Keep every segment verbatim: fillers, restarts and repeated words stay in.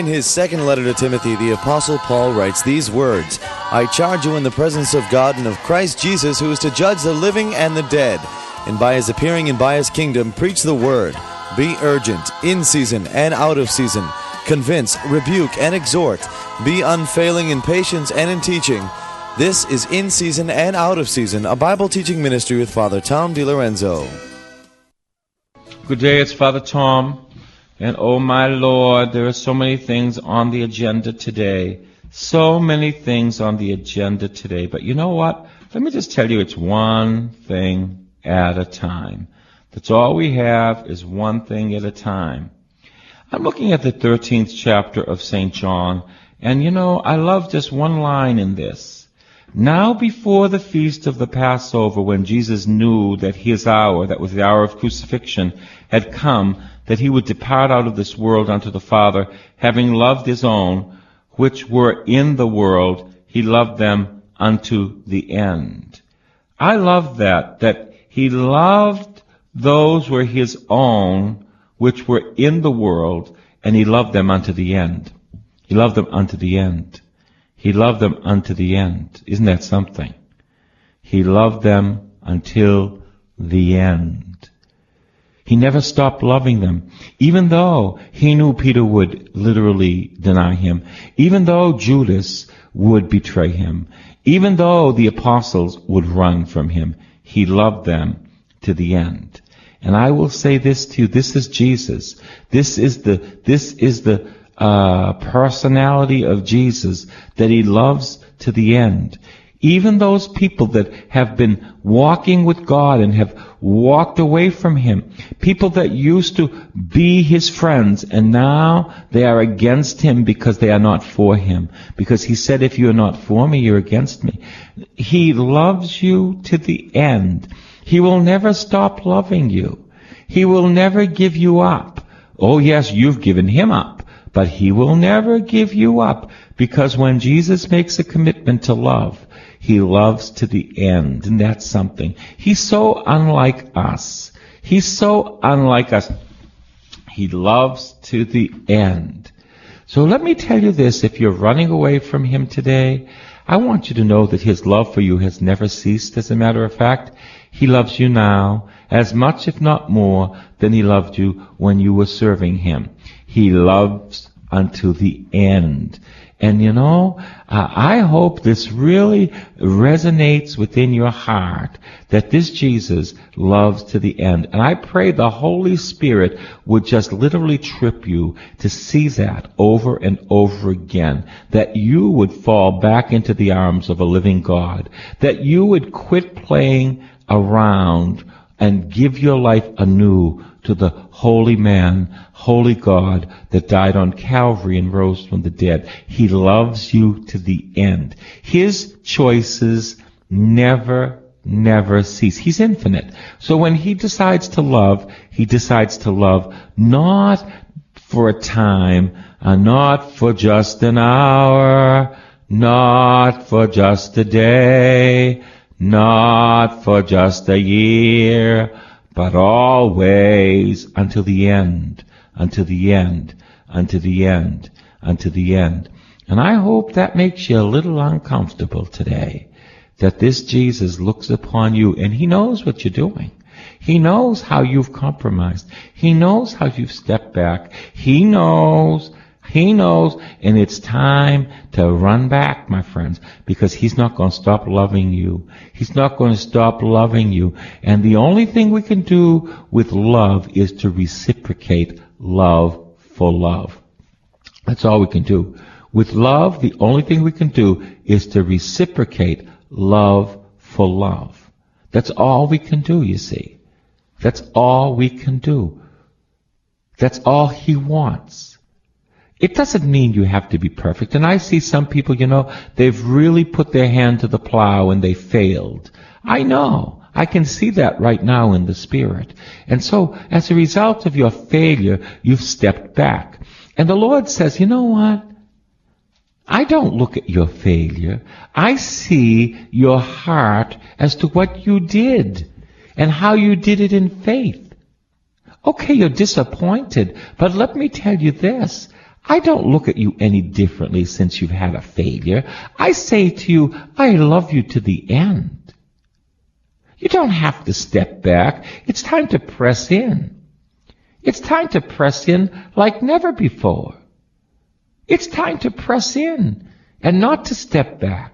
In his second letter to Timothy, the Apostle Paul writes these words, I charge you in the presence of God and of Christ Jesus, who is to judge the living and the dead, and by his appearing and by his kingdom, preach the word. Be urgent, in season and out of season. Convince, rebuke, and exhort. Be unfailing in patience and in teaching. This is In Season and Out of Season, a Bible teaching ministry with Father Tom DiLorenzo. Good day, it's Father Tom. And oh my Lord, there are so many things on the agenda today. So many things on the agenda today. But you know what? Let me just tell you, it's one thing at a time. That's all we have is one thing at a time. I'm looking at the thirteenth chapter of Saint John, and you know, I love just one line in this. Now before the feast of the Passover, when Jesus knew that his hour, that was the hour of crucifixion, had come, that he would depart out of this world unto the Father, having loved his own, which were in the world, he loved them unto the end. I love that, that he loved those were his own, which were in the world, and he loved them unto the end. He loved them unto the end. He loved them unto the end. Isn't that something? He loved them until the end. He never stopped loving them, even though he knew Peter would literally deny him, even though Judas would betray him, even though the apostles would run from him. He loved them to the end. And I will say this to you, this is Jesus. This is the, this is the uh, personality of Jesus, that he loves to the end. Even those people that have been walking with God and have walked away from him, people that used to be his friends, and now they are against him because they are not for him. Because he said, if you are not for me, you're against me. He loves you to the end. He will never stop loving you. He will never give you up. Oh yes, you've given him up, but he will never give you up, because when Jesus makes a commitment to love, he loves to the end, and that's something. He's so unlike us. He's so unlike us. He loves to the end. So let me tell you this, if you're running away from him today, I want you to know that his love for you has never ceased. As a matter of fact, he loves you now as much, if not more, than he loved you when you were serving him. He loves unto the end. And you know, uh, I hope this really resonates within your heart, that this Jesus loves to the end. And I pray the Holy Spirit would just literally trip you to see that over and over again, that you would fall back into the arms of a living God, that you would quit playing around and give your life anew to the holy man, holy God that died on Calvary and rose from the dead. He loves you to the end. His choices never, never cease. He's infinite. So when he decides to love, he decides to love not for a time, uh, not for just an hour, not for just a day, not for just a year, but always until the end, until the end, until the end, until the end. And I hope that makes you a little uncomfortable today, that this Jesus looks upon you and he knows what you're doing. He knows how you've compromised. He knows how you've stepped back. He knows, he knows, and it's time to run back, my friends, because he's not going to stop loving you. He's not going to stop loving you. And the only thing we can do with love is to reciprocate love for love. That's all we can do. With love, the only thing we can do is to reciprocate love for love. That's all we can do, you see. That's all we can do. That's all he wants. It doesn't mean you have to be perfect. And I see some people, you know, they've really put their hand to the plow and they failed. I know. I can see that right now in the Spirit. And so, as a result of your failure, you've stepped back. And the Lord says, you know what? I don't look at your failure. I see your heart as to what you did and how you did it in faith. Okay, you're disappointed, but let me tell you this. I don't look at you any differently since you've had a failure. I say to you, I love you to the end. You don't have to step back. It's time to press in. It's time to press in like never before. It's time to press in and not to step back.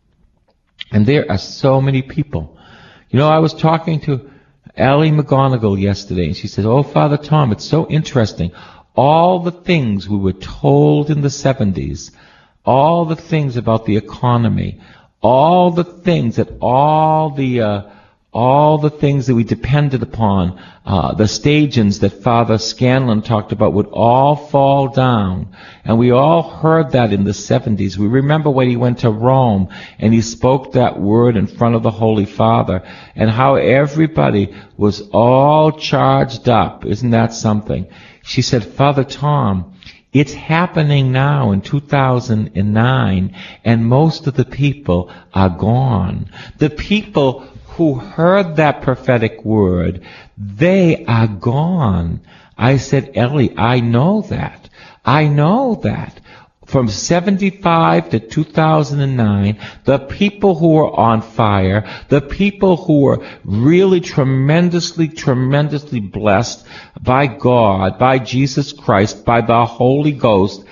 And there are so many people. You know, I was talking to Allie McGonigal yesterday, and she said, oh, Father Tom, it's so interesting. All the things we were told in the seventies, all the things about the economy, all the things that all the uh, all the things that we depended upon, uh, the stations that Father Scanlon talked about would all fall down. And we all heard that in the seventies. We remember when he went to Rome and he spoke that word in front of the Holy Father, and how everybody was all charged up. Isn't that something? She said, Father Tom, it's happening now in two thousand nine, and most of the people are gone. The people who heard that prophetic word, they are gone. I said, Ellie, I know that. I know that. From seventy-five to two thousand nine, the people who were on fire, the people who were really tremendously, tremendously blessed by God, by Jesus Christ, by the Holy Ghost,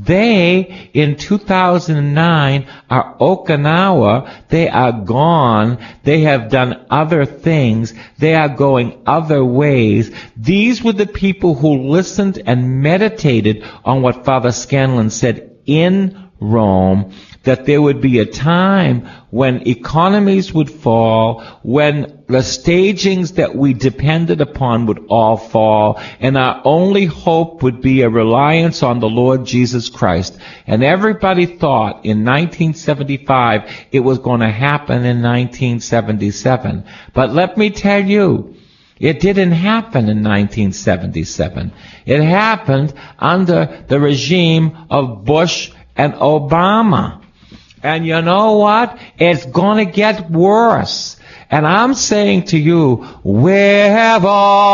they, in two thousand nine, are Okinawa. They are gone. They have done other things. They are going other ways. These were the people who listened and meditated on what Father Scanlon said in Rome, that there would be a time when economies would fall, when the stagings that we depended upon would all fall, and our only hope would be a reliance on the Lord Jesus Christ. And everybody thought in nineteen seventy-five it was going to happen in nineteen seventy-seven. But let me tell you, it didn't happen in nineteen seventy-seven. It happened under the regime of Bush and Obama. And you know what? It's going to get worse. And I'm saying to you, where have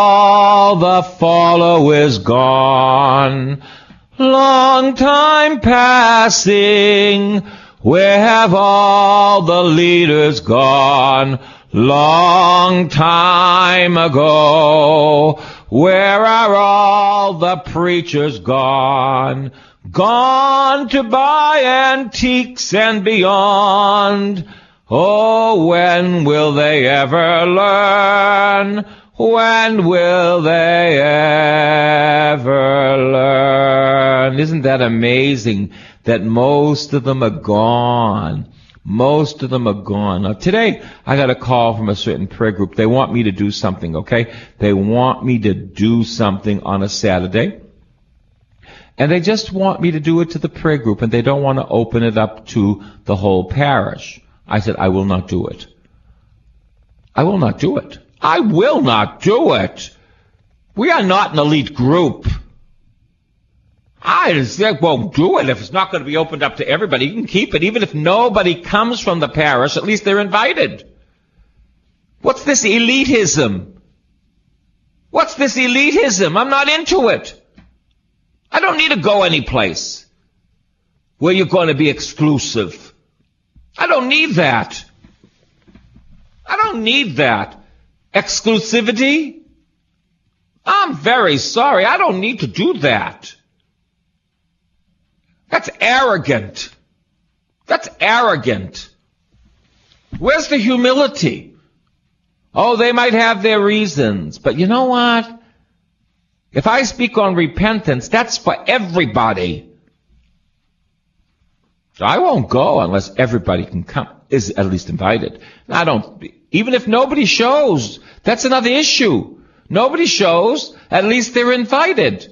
all the followers gone? Long time passing. Where have all the leaders gone? Long time ago. Where are all the preachers gone? Gone to buy antiques and beyond. Oh, when will they ever learn? When will they ever learn? Isn't that amazing that most of them are gone? Most of them are gone. Now, today, I got a call from a certain prayer group. They want me to do something, okay? They want me to do something on a Saturday. And they just want me to do it to the prayer group, and they don't want to open it up to the whole parish. I said, I will not do it. I will not do it. I will not do it. We are not an elite group. I just won't do it if it's not going to be opened up to everybody. You can keep it. Even if nobody comes from the parish, at least they're invited. What's this elitism? What's this elitism? I'm not into it. I don't need to go anyplace where you're going to be exclusive. I don't need that. I don't need that. Exclusivity? I'm very sorry. I don't need to do that. That's arrogant. That's arrogant. Where's the humility? Oh, they might have their reasons, but you know what? If I speak on repentance, that's for everybody. So I won't go unless everybody can come, is at least invited. I don't, even if nobody shows, that's another issue. Nobody shows, at least they're invited.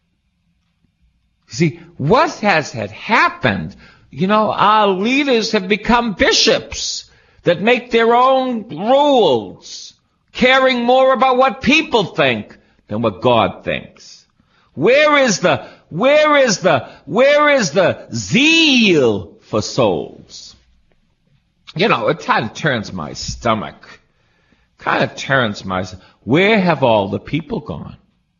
See, what has had happened, you know, our leaders have become bishops that make their own rules, caring more about what people think than what God thinks. Where is the, where is the, where is the zeal for souls? You know, it kind of turns my stomach. Kind of turns my, where have all the people gone?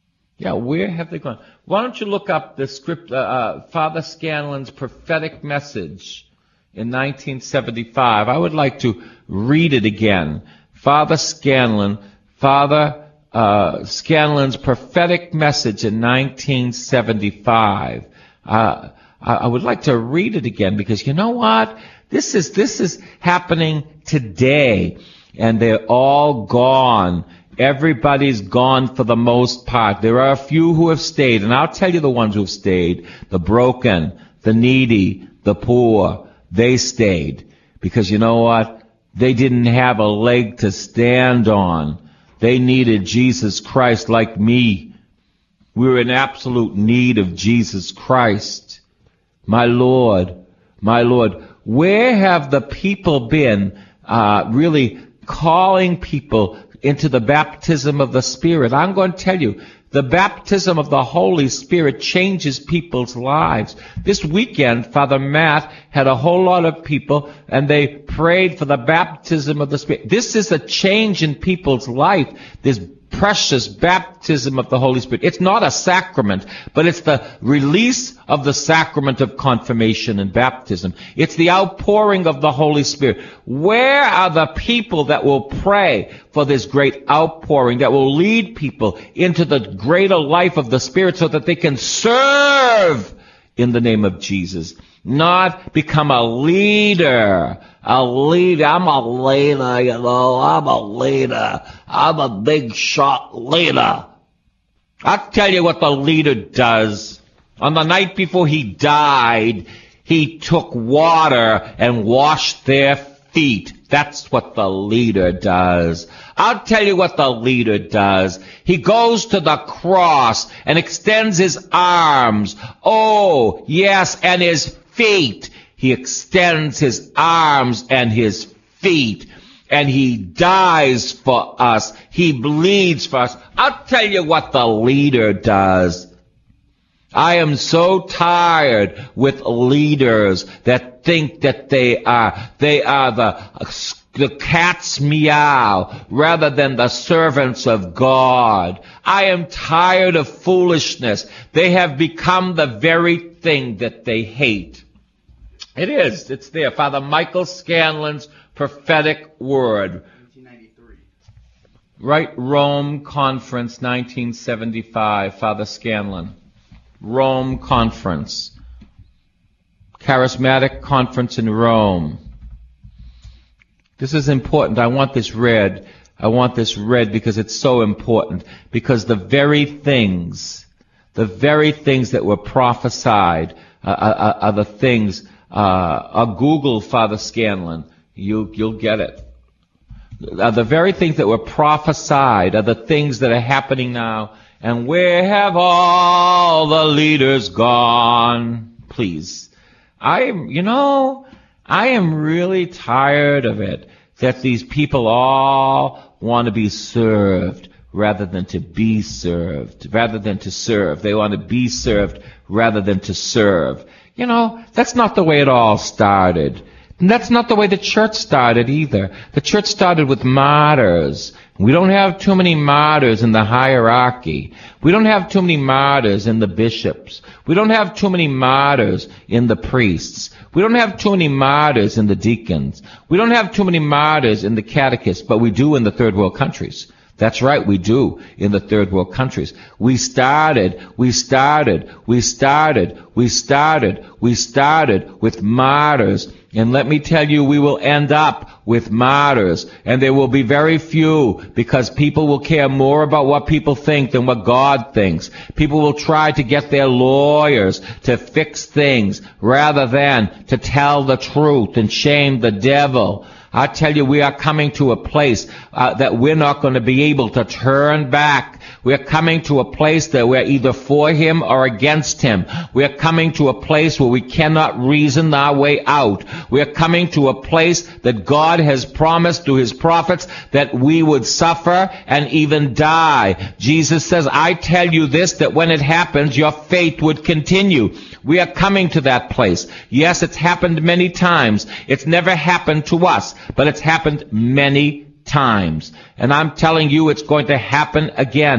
Yeah, where have they gone? Why don't you look up the script, uh, uh, Father Scanlon's prophetic message in nineteen seventy-five. I would like to read it again. Father Scanlon, Father uh, Scanlon's prophetic message in nineteen seventy-five. Uh, I, I would like to read it again because you know what? This is this is happening today, and they're all gone. Everybody's gone for the most part. There are a few who have stayed, and I'll tell you the ones who have stayed. The broken, the needy, the poor, they stayed. Because you know what? They didn't have a leg to stand on. They needed Jesus Christ like me. We were in absolute need of Jesus Christ. My Lord, my Lord, where have the people been uh, really calling people into the baptism of the Spirit? I'm going to tell you, the baptism of the Holy Spirit changes people's lives. This weekend, Father Matt had a whole lot of people, and they prayed for the baptism of the Spirit. This is a change in people's life, this precious baptism of the Holy Spirit. It's not a sacrament, but it's the release of the sacrament of confirmation and baptism. It's the outpouring of the Holy Spirit. Where are the people that will pray for this great outpouring, that will lead people into the greater life of the Spirit so that they can serve in the name of Jesus? Not become a leader. A leader. I'm a leader, you know. I'm a leader. I'm a big shot leader. I'll tell you what the leader does. On the night before he died, he took water and washed their feet. That's what the leader does. I'll tell you what the leader does. He goes to the cross and extends his arms. Oh, yes, and his feet. He extends his arms and his feet. And he dies for us. He bleeds for us. I'll tell you what the leader does. I am so tired with leaders that think that they are, they are the, the cat's meow rather than the servants of God. I am tired of foolishness. They have become the very thing that they hate. It is. It's there. Father Michael Scanlon's prophetic word. nineteen ninety-three. Right, Rome Conference, nineteen seventy-five, Father Scanlon. Rome Conference. Charismatic Conference in Rome. This is important. I want this read. I want this read because it's so important. Because the very things, the very things that were prophesied uh, are, are the things, uh, uh, Google Father Scanlon. You, you'll get it. Uh, the very things that were prophesied are the things that are happening now. And where have all the leaders gone? Please. I am, you know, I am really tired of it, that these people all want to be served rather than to be served, rather than to serve. They want to be served rather than to serve. You know, that's not the way it all started. And that's not the way the church started either. The church started with martyrs. We don't have too many martyrs in the hierarchy. We don't have too many martyrs in the bishops. We don't have too many martyrs in the priests. We don't have too many martyrs in the deacons. We don't have too many martyrs in the catechists, but we do in the third world countries. That's right, we do in the third world countries. We started, we started, we started, we started, we started with martyrs. And let me tell you, we will end up with martyrs. And there will be very few, because people will care more about what people think than what God thinks. People will try to get their lawyers to fix things rather than to tell the truth and shame the devil. I tell you, we are coming to a place uh, that we're not going to be able to turn back. We're coming to a place that we're either for him or against him. We're coming to a place where we cannot reason our way out. We're coming to a place that God has promised to his prophets that we would suffer and even die. Jesus says, I tell you this, that when it happens, your faith would continue. We are coming to that place. Yes, it's happened many times. It's never happened to us, but it's happened many times. And I'm telling you, it's going to happen again.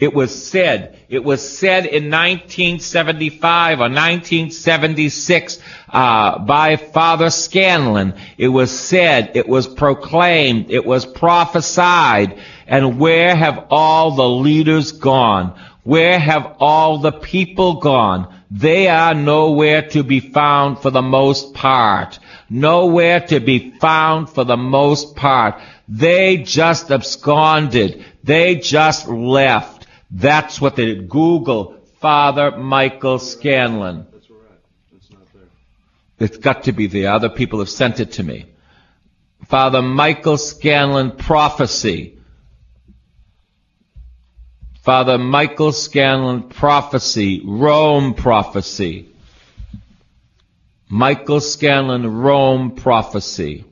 It was said. It was said in nineteen seventy-five or nineteen seventy-six uh, by Father Scanlon. It was said. It was proclaimed. It was prophesied. And where have all the leaders gone? Where have all the people gone? They are nowhere to be found for the most part. Nowhere to be found for the most part. They just absconded. They just left. That's what they did. Google Father Michael Scanlon. That's right. It's not there. It's got to be there. Other people have sent it to me. Father Michael Scanlon prophecy. Father Michael Scanlon prophecy. Rome prophecy. Michael Scanlon Rome prophecy.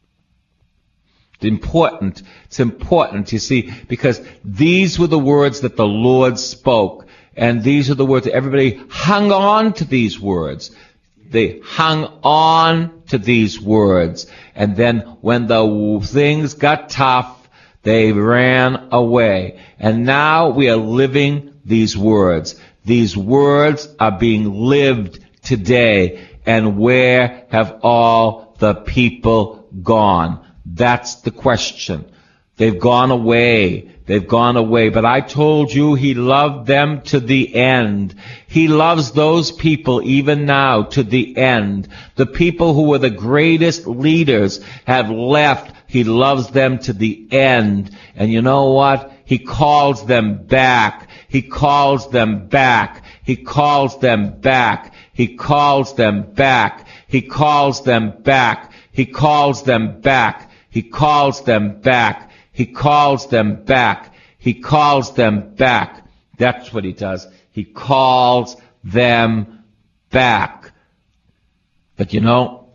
It's important. It's important, you see, because these were the words that the Lord spoke. And these are the words that everybody hung on to these words. They hung on to these words. And then when the things got tough, they ran away. And now we are living these words. These words are being lived today. And where have all the people gone? That's the question. They've gone away. They've gone away. But I told you he loved them to the end. He loves those people even now to the end. The people who were the greatest leaders have left. He loves them to the end. And you know what? He calls them back. He calls them back. He calls them back. He calls them back. He calls them back. He calls them back. He calls them back. He calls them back. He calls them back. That's what he does. He calls them back. But you know,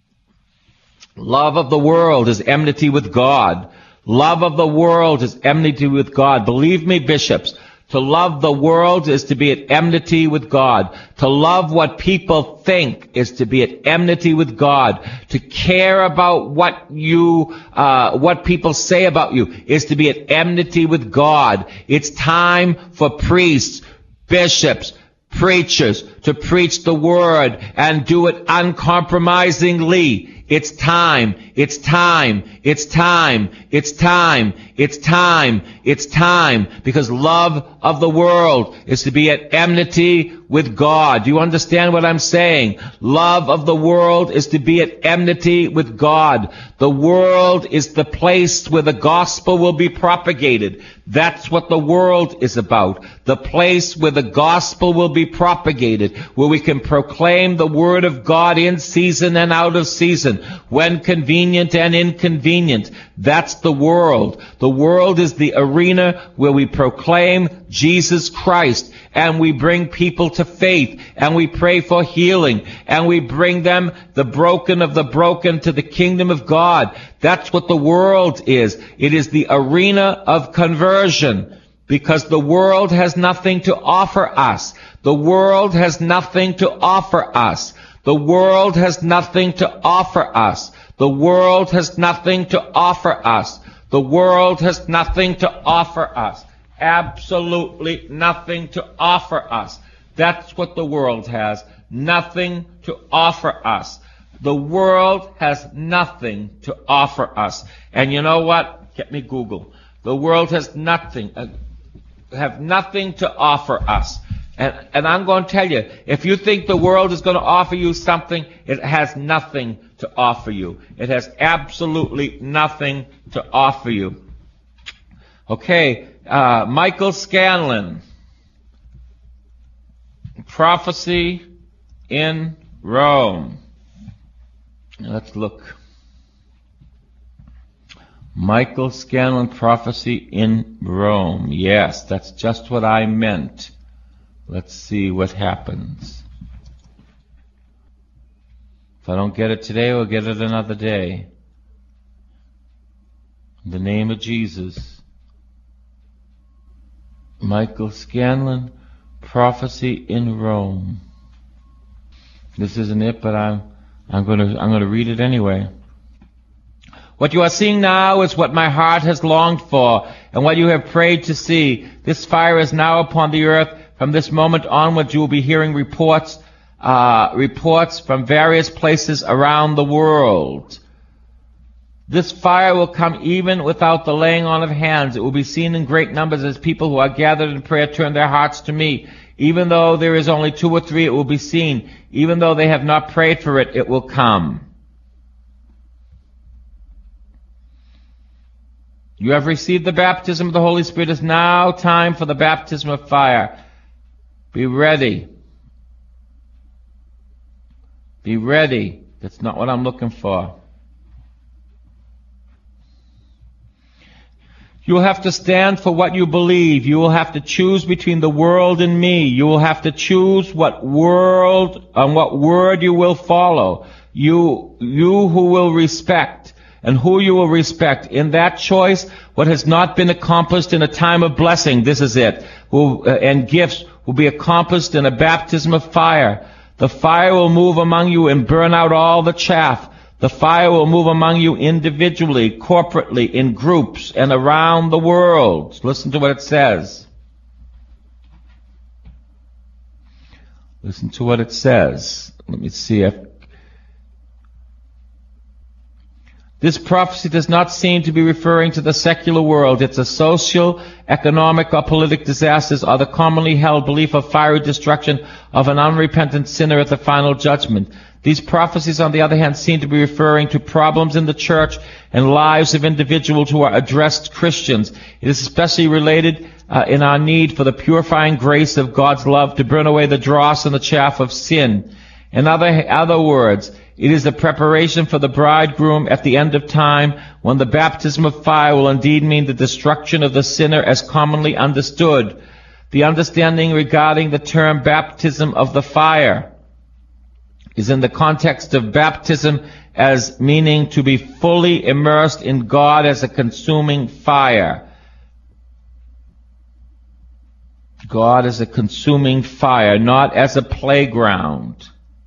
love of the world is enmity with God. Love of the world is enmity with God. Believe me, bishops, to love the world is to be at enmity with God. To love what people think is to be at enmity with God. To care about what you, uh, what people say about you is to be at enmity with God. It's time for priests, bishops, preachers to preach the word and do it uncompromisingly. It's time. It's time. It's time. It's time. It's time. It's time. Because love of the world is to be at enmity with God. Do you understand what I'm saying? Love of the world is to be at enmity with God. The world is the place where the gospel will be propagated. That's what the world is about. The place where the gospel will be propagated, where we can proclaim the word of God in season and out of season, when convenient and inconvenient. That's the world. The world is the arena where we proclaim Jesus Christ, and we bring people to faith, and we pray for healing, and we bring them, the broken of the broken, to the kingdom of God. That's what the world is. It is the arena of conversion, because the world has nothing to offer us. The world has nothing to offer us. The world has nothing to offer us. The world has nothing to offer us. The world has nothing to offer us. Absolutely nothing to offer us. That's what the world has. Nothing to offer us. The world has nothing to offer us. And you know what? Get me Google. The world has nothing, uh, have nothing to offer us. And, and I'm going to tell you, if you think the world is going to offer you something, it has nothing to offer you. It has absolutely nothing to offer you. Okay, uh, Michael Scanlon. Prophecy in Rome. Let's look. Michael Scanlon, Prophecy in Rome. Yes, that's just what I meant. Let's see what happens. If I don't get it today, we'll get it another day. In the name of Jesus. Michael Scanlon, Prophecy in Rome. This isn't it, but I'm I'm going to I'm going to read it anyway. What you are seeing now is what my heart has longed for and what you have prayed to see. This fire is now upon the earth. From this moment onwards, you will be hearing reports, uh, reports from various places around the world. This fire will come even without the laying on of hands. It will be seen in great numbers as people who are gathered in prayer turn their hearts to me. Even though there is only two or three, it will be seen. Even though they have not prayed for it, it will come. You have received the baptism of the Holy Spirit. It is now time for the baptism of fire. Be ready. Be ready. That's not what I'm looking for. You will have to stand for what you believe. You will have to choose between the world and me. You will have to choose what world and what word you will follow. You, you who will respect and who you will respect. In that choice, what has not been accomplished in a time of blessing, this is it, will, uh, and gifts will be accomplished in a baptism of fire. The fire will move among you and burn out all the chaff. The fire will move among you individually, corporately, in groups, and around the world. Listen to what it says. Listen to what it says. Let me see if... This prophecy does not seem to be referring to the secular world. It's a social, economic, or political disasters, or the commonly held belief of fiery destruction of an unrepentant sinner at the final judgment. These prophecies, on the other hand, seem to be referring to problems in the church and lives of individuals who are addressed Christians. It is especially related uh, in our need for the purifying grace of God's love to burn away the dross and the chaff of sin. In other, other words, it is the preparation for the bridegroom at the end of time, when the baptism of fire will indeed mean the destruction of the sinner as commonly understood. The understanding regarding the term baptism of the fire is in the context of baptism as meaning to be fully immersed in God as a consuming fire. God as a consuming fire, not as a playground.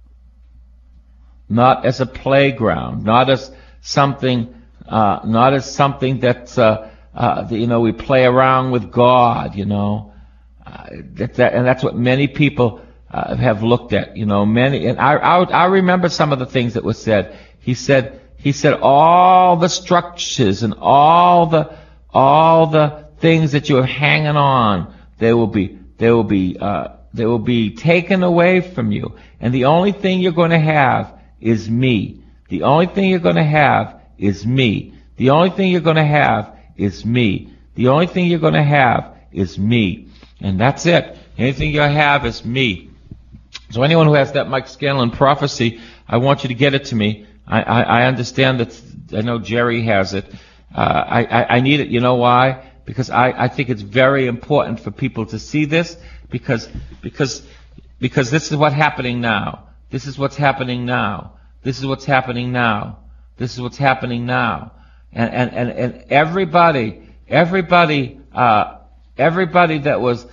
Not as a playground, not as something, uh, not as something that, uh, uh, that, you know, we play around with God, you know. Uh, that, that, and that's what many people uh, have looked at, you know. Many, and I, I, I remember some of the things that were said. He said, he said, all the structures and all the, all the things that you are hanging on, they will be, they will be, uh, they will be taken away from you, and the only thing you're going to have is me. The only thing you're going to have is me. The only thing you're going to have is me. The only thing you're going to have is me. And that's it. Anything you have is me. So anyone who has that Mike Scanlon prophecy, I want you to get it to me. I, I, I understand that, I know Jerry has it. Uh, I, I, I need it. You know why? Because I, I think it's very important for people to see this, because, because, because this is what's happening now. This is what's happening now. This is what's happening now. This is what's happening now. And, and, and, and everybody, everybody, uh, everybody that was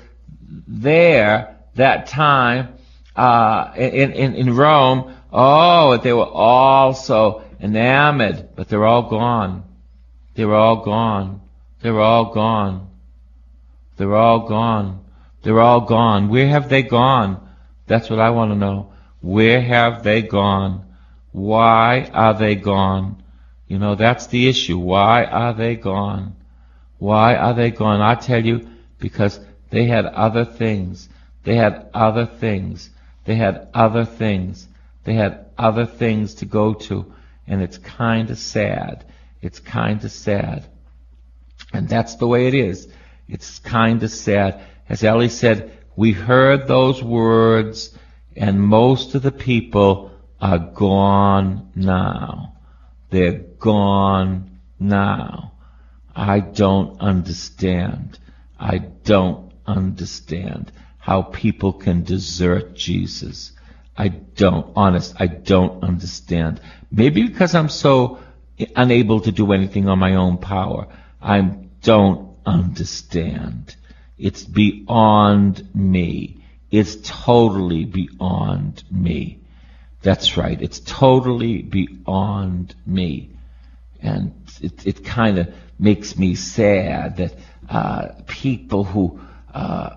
there that time, uh, in, in, in Rome, oh, they were all so enamored, but they're all gone. They were all gone. They were all gone. They were all gone. They were all gone. Where have they gone? That's what I want to know. Where have they gone? Why are they gone? You know, that's the issue. Why are they gone? Why are they gone? I tell you, because they had other things. They had other things. They had other things. They had other things to go to. And it's kind of sad. It's kind of sad. And that's the way it is. It's kind of sad. As Ellie said, we heard those words, and most of the people are gone now. They're gone now. I don't understand. I don't understand how people can desert Jesus. I don't, honest, I don't understand. Maybe because I'm so unable to do anything on my own power. I don't understand. It's beyond me. It's totally beyond me. That's right. It's totally beyond me. And it, it kind of makes me sad that uh, people who uh,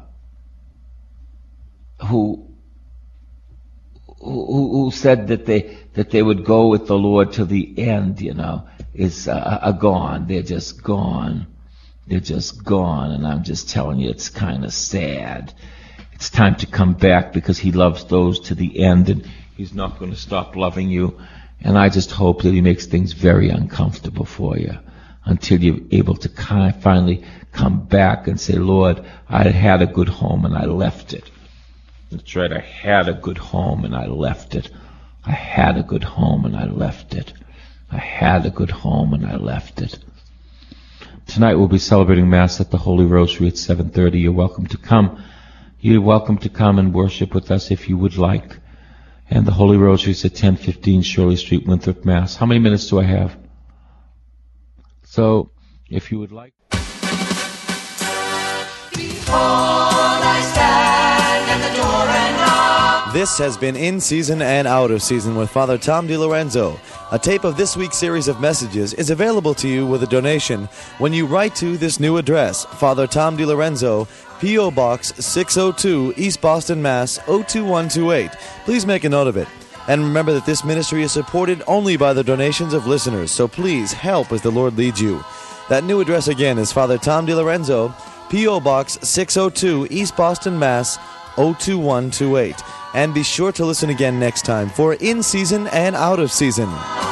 who who who said that they that they would go with the Lord till the end, you know, is uh, are gone. They're just gone. They're just gone. And I'm just telling you, it's kind of sad. It's time to come back because he loves those to the end, and he's not going to stop loving you. And I just hope that he makes things very uncomfortable for you until you're able to kind of finally come back and say, Lord, I had a good home and I left it. That's right, I had a good home and I left it. I had a good home and I left it. I had a good home and I left it. Tonight we'll be celebrating Mass at the Holy Rosary at seven thirty. You're welcome to come. You're welcome to come and worship with us if you would like. And the Holy Rosary is at ten fifteen Shirley Street, Winthrop, Mass. How many minutes do I have? So, if you would like... Behold, I stand at the door and knock. This has been In Season and Out of Season with Father Tom DiLorenzo. A tape of this week's series of messages is available to you with a donation when you write to this new address, Father Tom DiLorenzo, P O. Box six oh two, East Boston, Mass. oh two one two eight. Please make a note of it. And remember that this ministry is supported only by the donations of listeners, so please help as the Lord leads you. That new address again is Father Tom DiLorenzo, P O. Box six oh two, East Boston, Mass. oh two one two eight. And be sure to listen again next time for In Season and Out of Season.